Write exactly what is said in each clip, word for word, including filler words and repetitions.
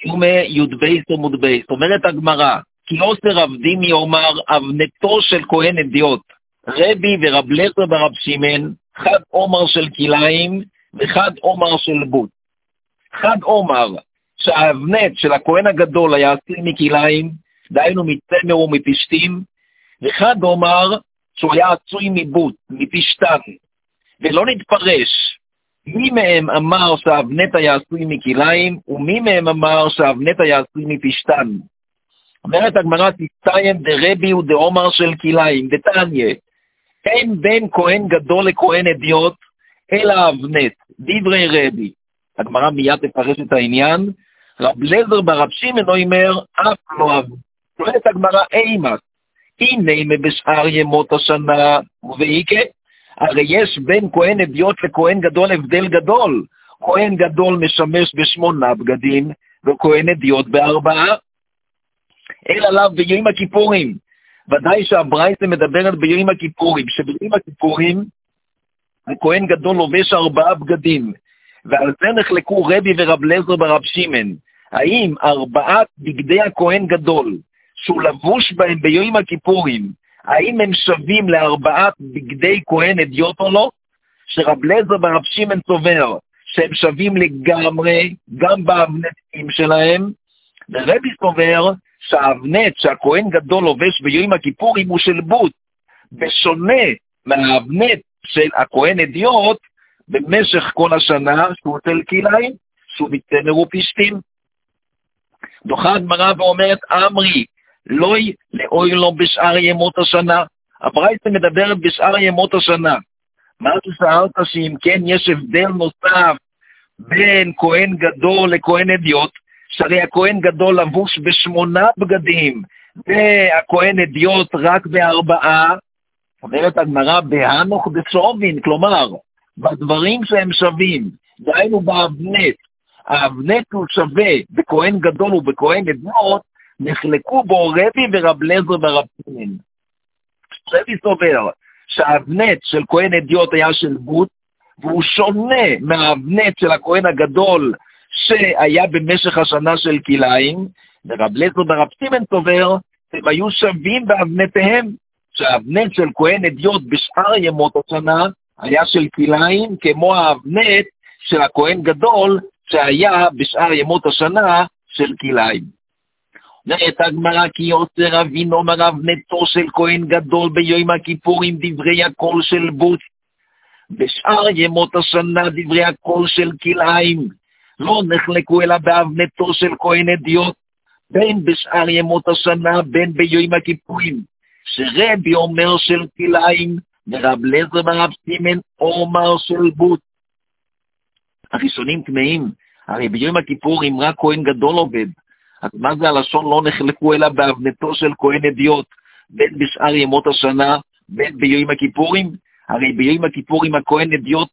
יומה יודבייס ומודבייס. אומרת הגמרא, כי עושר עבדים יאמר אבנתו של כהן אדיוט, רבי ורב לזר ברב שמעון, חד עומר של כליים וחד עומר של בוט. חד עומר שהאבנת של הכהן הגדול היה עשוי מכליים, דהיינו מצמר ומפשתים, וחד עומר שהוא היה עשוי מבוט, מפשתן, ולא נתפרש מי מהם אמר שהאבנת היה עשוי מכליים, ומי מהם אמר שהאבנת היה עשוי מפשתן. אומרת הגמרא, תסתיים דרבי ודעומר של כליים, דתניא, אין בין כהן גדול לכהן אדיוט, אלא האבנת, דברי רבי. הגמרא מיד תפרש את העניין, רב לזר ברב שמעון אומר, אף לא אב. שואלת הגמרא אימה, הנה בשאר ימות השנה, ובאיקה, הרי יש בין כהן אדיוט לכהן גדול הבדל גדול. כהן גדול משמש בשמונה בגדים, וכהן אדיוט בארבעה. אלא לאו ביום הכיפורים. ודאי שהברייתא מדברת ביום הכיפורים, שביום הכיפורים הכהן גדול לובש ארבעה בגדים, ועל זה נחלקו רבי ורב לזר ברב שמעון. האם ארבעת בגדי הכהן גדול שהוא לבוש בהם ביום הכיפורים, האם הם שווים לארבעת בגדי כהן אדיוט או לא? שרב לזר ברב שמעון סובר שהם שווים לגמרי, גם באבנתים שלהם, ורבי סובר שהאבנת שהכהן גדול לובש ביום הכיפורים הוא של בוט, בשונה מהאבנת של הכהן אדיוט במשך כל השנה שהוא של כליים, שהוא מצמר ופשתים. דוחה הגמרא ואומרת, אמרי, לוי לאוי לו בשאר ימות השנה. הברייתא מדברת בשאר ימות השנה. מה ששאלת שאם כן יש הבדל נוסף בין כהן גדול לכהן אדיוט, שהרי הכהן גדול לבוש בשמונה בגדים, והכהן אדיוט רק בארבעה. אומרת הגמרא, בהנוך דסובין, כלומר, בדברים שהם שווים, דהיינו באבנת, האבנת הוא שווה בכהן גדול ובכהן אדיוט, נחלקו בו רבי ורב לזר ברב שמעון. רבי סובר שהאבנת של כהן אדיוט היה של בוט, והוא שונה מהאבנת של הכהן הגדול שהיה במשך השנה של כליים, ורב לזר ברב שמעון סובר הם היו שווים באבנתיהם, שהאבנת של כהן אדיוט בשאר ימות השנה היה של כליים, כמו האבנת של הכהן גדול שהיה בשאר ימות השנה של כליים. אומרת הגמרא, כי יוצר אבין אומר אבנתו של כהן גדול ביום הכיפורים דברי הקול של בוט, בשאר ימות השנה דברי הקול של כליים, לא נחלקו אלא באבנתו של כהן אדיוט, בין בשאר ימות השנה בין ביום הכיפורים, שרבי אומר של כליים, ורב לזר ברב שמעון אומר של בוט. הראשונים טמאים, הרי ביום הכיפורים רק כהן גדול עובד, אז מה זה הלשון לא נחלקו אלא באבנתו של כהן אדיוט, בין בשאר ימות השנה, בין ביום הכיפורים? הרי ביום הכיפורים הכהן אדיוט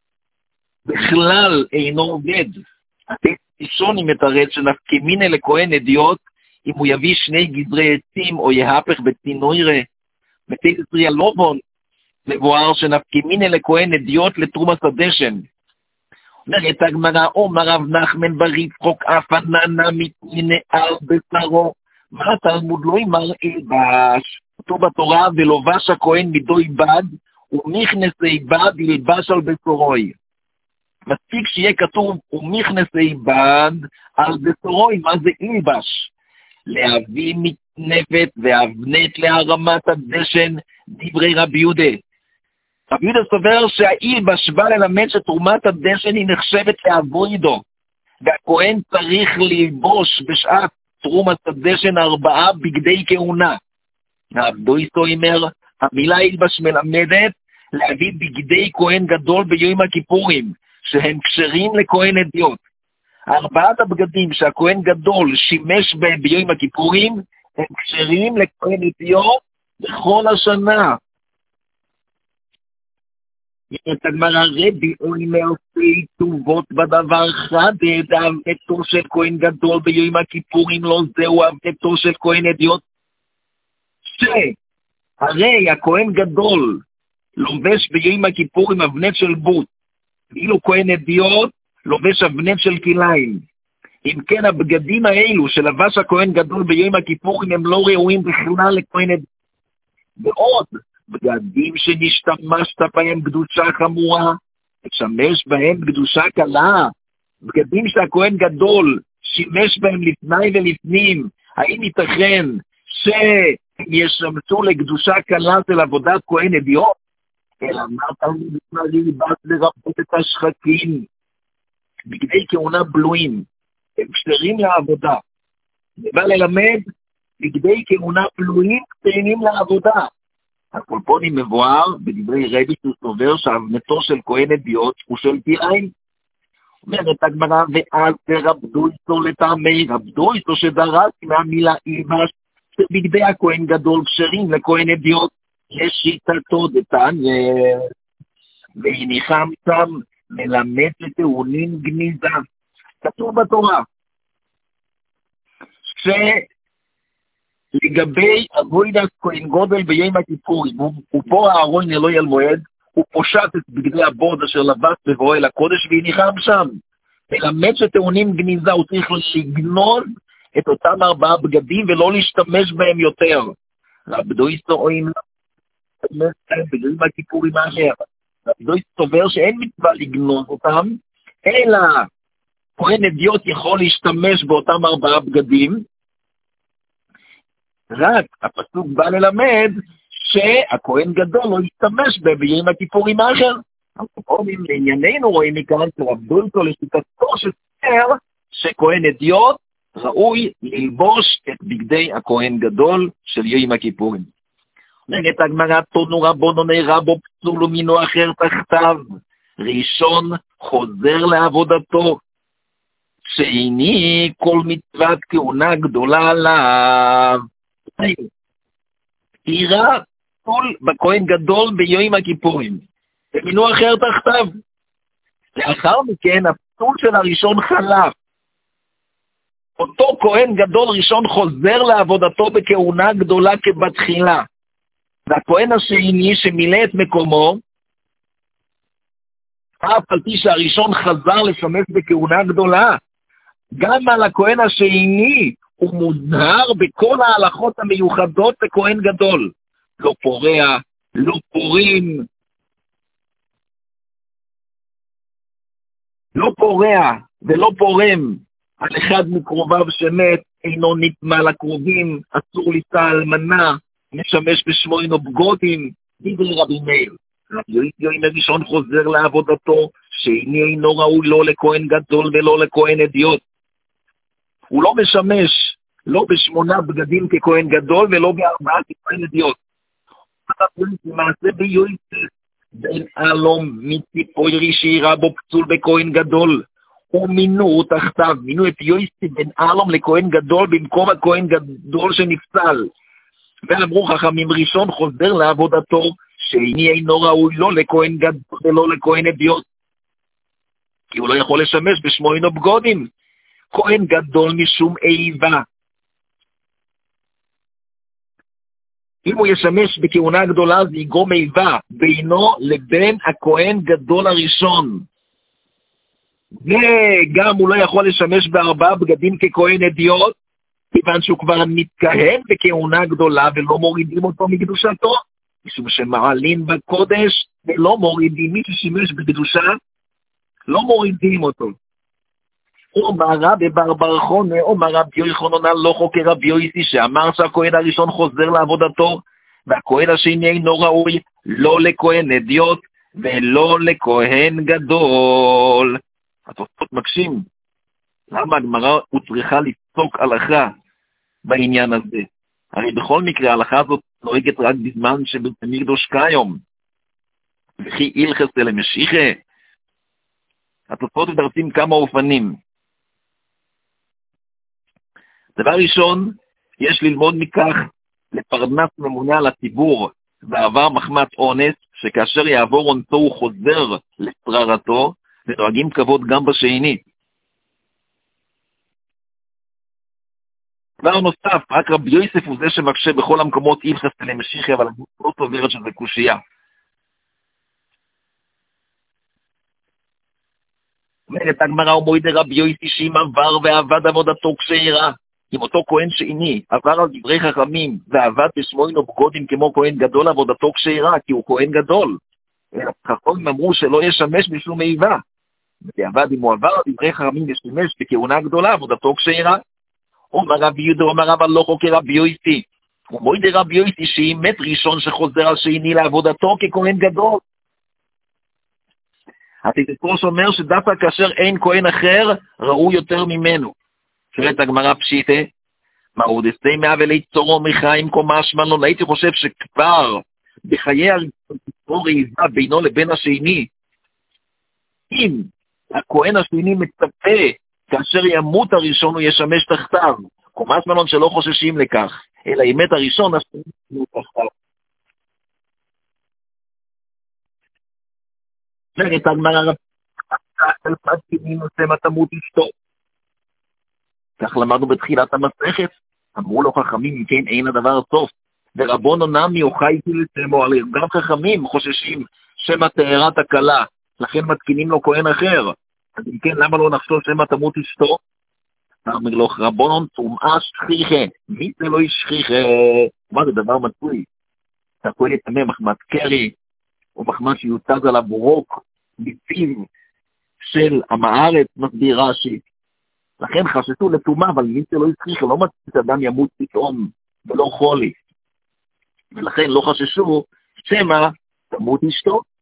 בכלל אינו עובד. הטקסט ראשון מתרץ שנפקמינה לכהן אדיוט, אם הוא יביא שני גזרי עצים או יהפך בצינוירה. בטקסט ריאלובון מבואר שנפקמינה לכהן אדיוט לתרומת הדשן. אומרת הגמרא, אומר רב נחמן בר יצחק אף עננה מתמינה על בשרו. מה התלמוד לא אמר ילבש? כתוב בתורה, ולובש הכהן מדוי בד, ומכנסי בד ילבש על בשרוי. מספיק שיהיה כתוב ומכנסי בד על בשרוי, מה זה ילבש? להביא מתנפת ואבנת להרמת הדשן, דברי רבי יהודה. רבי יהודה סובר שהאילבש בא ללמד שתרומת הדשן היא נחשבת לאבוידו, והכהן צריך ללבוש בשעת תרומת הדשן ארבעה בגדי כהונה. והבדויסטו אומר, המילה אילבש מלמדת להביא בגדי כהן גדול ביום הכיפורים, שהם כשרים לכהן אדיוט. ארבעת הבגדים שהכהן גדול שימש בהם ביום הכיפורים, הם כשרים לכהן אדיוט בכל השנה. את הגמרא רבי אומר שתי טובות בדבר אחד, את האבנתו של כהן גדול ביום הכיפורים, לא זהו האבנתו של כהן אדיוט. שהרי הכהן גדול לובש ביום הכיפורים אבנת של בוט, ואילו כהן אדיוט לובש אבנת של כליים. אם כן, הבגדים האלו שלבש הכהן גדול ביום הכיפורים הם לא ראויים בכלל לכהן אדיוט. ועוד, בגדים שנשתמשת בהם קדושה חמורה, תשמש בהם קדושה קלה. בגדים שהכהן גדול שימש בהם לפני ולפנים, האם ייתכן שהם ישמשו לקדושה קלה של עבודת כהן אדיוט? אלא מה תלמיד ישראל בא לרפות את השחקים? בגדי כהונה בלויים, הם כשרים לעבודה. זה בא ללמד בגדי כהונה בלויים כשרים לעבודה. הקולפונים מבואר בדברי רבי שהוא סובר שהבנתו של כהן אדיוט הוא של כלאיים. אומרת הגמרא, ואז רבדו איתו לטעמי, רבדו איתו שדרש מהמילה אימש, שבגדי הכהן גדול כשרים לכהן אדיוט. יש שיטתו דתניא, והניחם שם מלמד לטעונים גניזה. כתוב בתורה, שלגבי עבודת כהן גודל ביום הכיפורים, ופה הארון אלוהי המועד, הוא פושט את בגדי הבוד אשר לבש בבואו אל הקודש והניחם שם. מלמד שטעונים גניזה, הוא צריך לגנוז את אותם ארבעה בגדים ולא להשתמש בהם יותר. רבדו איסטורים בגדים הכיפורים האחר. רבדו סובר שאין מצווה לגנוז אותם, אלא כהן אדיוט יכול להשתמש באותם ארבעה בגדים, רק הפסוק בא ללמד שהכהן גדול לא ישתמש ביום הכיפורים האחר. הקופונים לענייננו רואים מכאן שרבדו איתו לשיטתו שסר שכהן אדיוט ראוי ללבוש את בגדי הכהן גדול של יום הכיפורים. נגד הגמרא תונו רבונוני רבו פסול ומינו אחר תחתיו, ראשון חוזר לעבודתו, שני כל מצוות כהונה גדולה עליו. תירא פסול בכהן גדול ביום הכיפורים, ומינו אחר תחתיו. לאחר מכן הפסול של הראשון חלף. אותו כהן גדול ראשון חוזר לעבודתו בכהונה גדולה כבתחילה. והכהן השני שמילא את מקומו, אף על פי שהראשון חזר לשמש בכהונה גדולה, גם על הכהן השני הוא מוזהר בכל ההלכות המיוחדות בכהן גדול. לא פורע, לא פורים, לא פורע ולא פורם על אחד מקרוביו שמת, אינו נטמע לקרובים, אסור לישא אלמנה, משמש בשמו אינו בגודים, דברי רבי מאיר. רבי יום הראשון חוזר לעבודתו, שני אינו ראוי לא לכהן גדול ולא לכהן אדיוט. הוא לא משמש, לא בשמונה בגדים ככהן גדול ולא בארבעה ככהן אדיוט. מעשה ביועצת, בן אלום מציפוי רישי רבו פסול בכהן גדול, ומינו תחתיו, מינו את יועצת בן אלום לכהן גדול במקום הכהן גדול שנפסל. ואמרו חכמים ראשון חוזר לעבודתו, שני אינו ראוי לא לכהן גדול ולא לכהן אדיוט, כי הוא לא יכול לשמש בשמו אינו בגודים. כהן גדול משום איבה, אם הוא ישמש בכהונה גדולה זה יגרום איבה בינו לבין הכהן גדול הראשון, וגם הוא לא יכול לשמש בארבעה בגדים ככהן אדיוט, כיוון שהוא כבר מתכהן בכהונה גדולה ולא מורידים אותו מקדושתו, משום שמעלים בקודש ולא מורידים, מי ששימש בקדושה לא מורידים אותו. אומר רבי בר בר חונה, אומר רבי יוחנן לא חוקר רבי יוסי, שאמר שהכהן הראשון חוזר לעבודתו, והכהן השני אינו ראוי לא לכהן אדיוט ולא לכהן גדול. התוספות מקשים, למה הגמרא הוא צריכה לפסוק הלכה בעניין הזה? הרי בכל מקרה ההלכה הזאת נוהגת רק בזמן שבמקדוש כיום, וכי הלכת למשיחה. התוספות מדרשים כמה אופנים. דבר ראשון, יש ללמוד מכך לפרנס ממונה על הציבור ועבר מחמת אונס, שכאשר יעבור אונסו הוא חוזר לשררתו, ונוהגים כבוד גם בשני. דבר נוסף, רק רבי יוסף הוא זה שמקשה בכל המקומות הלכת למשיחה, אבל לא סוברת שזה קושייה. אומרת הגמרא ומועיד רבי יוסי שאם עבר ועבד עבודתו כשאירע, אם אותו כהן שני עבר על דברי חכמים ועבד בשמואל ובגודים כמו כהן גדול עבודתו כשאירע, כי הוא כהן גדול. חכמים אמרו שלא ישמש בשום איבה. ועבד אם הוא עבר על דברי חכמים ושימש בכהונה גדולה עבודתו כשאירע. אומר רבי יהודה אומר רב הלוכו כרבי יוסי. ומועיד רבי יוסי שאם מת ראשון שחוזר על שני לעבודתו ככהן גדול. התיתפוס אומר שדווקא כאשר אין כהן אחר ראו יותר ממנו. שואלת הגמרא פשיטה, מה עוד אסתי מעבלי צורו מחיים קומש מלון, הייתי חושב שכבר בחיי הריצור רעיזה בינו לבין השני, אם הכהן השני מצפה כאשר ימות הראשון הוא ישמש תחתיו, קומש מלון שלא חוששים לכך, אלא אם מת הראשון השני הוא תחתיו. שואלת הגמרא רב אלפת כמין עושה מה תמות אשתו. כך למדנו בתחילת המסכת, אמרו לו חכמים, אם כן אין הדבר סוף, ורבונו נמי או חייתי לצמו, גם חכמים חוששים שמא תארת הקלה, לכן מתקינים לו כהן אחר, אז אם כן למה לא נחשוב שמא תמות אשתו? אמר לו רבונו טומאה שכיחה, מי זה לא ישכיחה? מה זה דבר מצוי? אתה כהן יתמה מחמת קרי, או מחמת שיוצג עליו רוק, מפיו של עם הארץ, מסביר רש"י. לכן חששו לטומאה, אבל מי שלא ישכיח, לא מצא שאדם ימות פתאום, ולא חולי. ולכן לא חששו שמא תמות אשתו.